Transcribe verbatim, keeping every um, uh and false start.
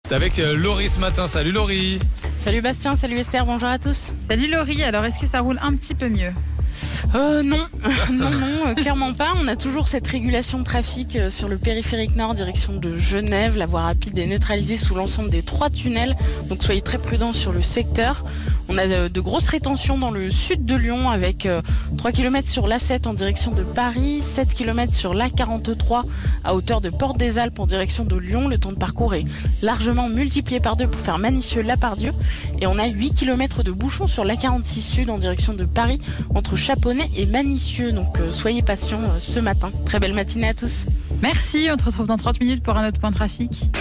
Avec euh, Laurie ce matin. Salut Laurie. Salut Bastien, salut Esther, bonjour à tous. Salut Laurie, alors est-ce que ça roule un petit peu mieux ? Euh, non, non, non, euh, clairement pas. On a toujours cette régulation de trafic euh, sur le périphérique nord, direction de Genève. La voie rapide est neutralisée sous l'ensemble des trois tunnels, donc soyez très prudents sur le secteur. On a de, de grosses rétentions dans le sud de Lyon avec euh, trois kilomètres sur l'A sept en direction de Paris, sept kilomètres sur l'A quarante-trois à hauteur de Porte des Alpes en direction de Lyon. Le temps de parcours est largement multiplié par deux pour faire Manissieux-Lapardieu. Et on a huit kilomètres de bouchons sur l'A quarante-six sud en direction de Paris entre Chaponnet et Manissieux. Donc euh, soyez patients euh, ce matin. Très belle matinée à tous. Merci, on te retrouve dans trente minutes pour un autre point de trafic.